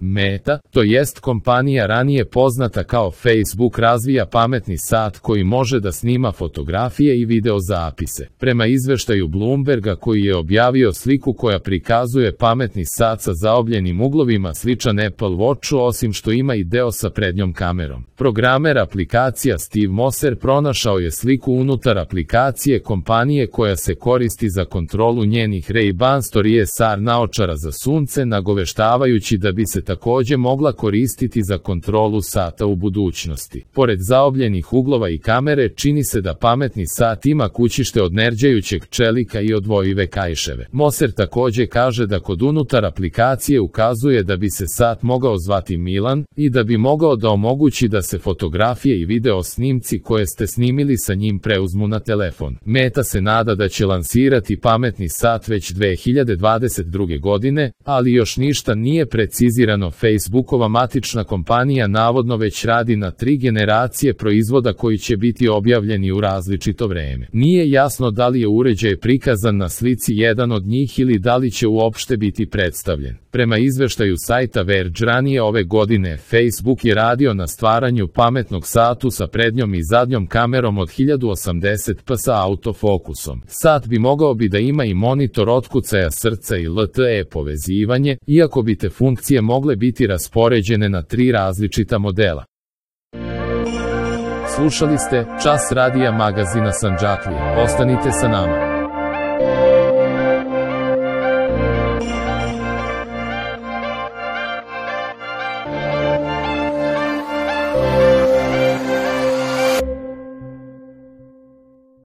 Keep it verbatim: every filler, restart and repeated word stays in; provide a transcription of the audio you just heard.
Meta, to jest kompanija ranije poznata kao Facebook, razvija pametni sat koji može da snima fotografije i videozapise. Prema izveštaju Bloomberga koji je objavio sliku koja prikazuje pametni sat sa zaobljenim uglovima sličan Apple Watchu, osim što ima i deo sa prednjom kamerom. Programer aplikacija Steve Moser pronašao je sliku unutar aplikacije kompanije koja se koristi za kontrolu njenih Ray-Ban Stories S R naočara za sunce, nagoveštavajući da bi se takođe mogla koristiti za kontrolu sata u budućnosti. Pored zaobljenih uglova i kamere, čini se da pametni sat ima kućište od nerđajućeg čelika i odvojive kaiševe. Moser takođe kaže da kod unutar aplikacije ukazuje da bi se sat mogao zvati Milan i da bi mogao da omogući da se fotografije i video snimci koje ste snimili sa njim preuzmu na telefon. Meta se nada da će lansirati pametni sat već dve hiljade dvadeset druge. godine, ali još ništa nije precizirano. Facebookova matična kompanija navodno već radi na tri generacije proizvoda koji će biti objavljeni u različito vreme. Nije jasno da li je uređaj prikazan na slici jedan od njih ili da li će uopšte biti predstavljen. Prema izveštaju sajta Verge, ranije ove godine Facebook je radio na stvaranju pametnog satu sa prednjom i zadnjom kamerom od hiljadu osamdeset p sa autofokusom. Sat bi mogao bi da ima i monitor otkucaja srca i L T E povezivanje, iako bi te funkcije mogle biti raspoređene na tri različita modela. Slušali ste Čas radija magazina Sandžaklija. Ostanite sa nama.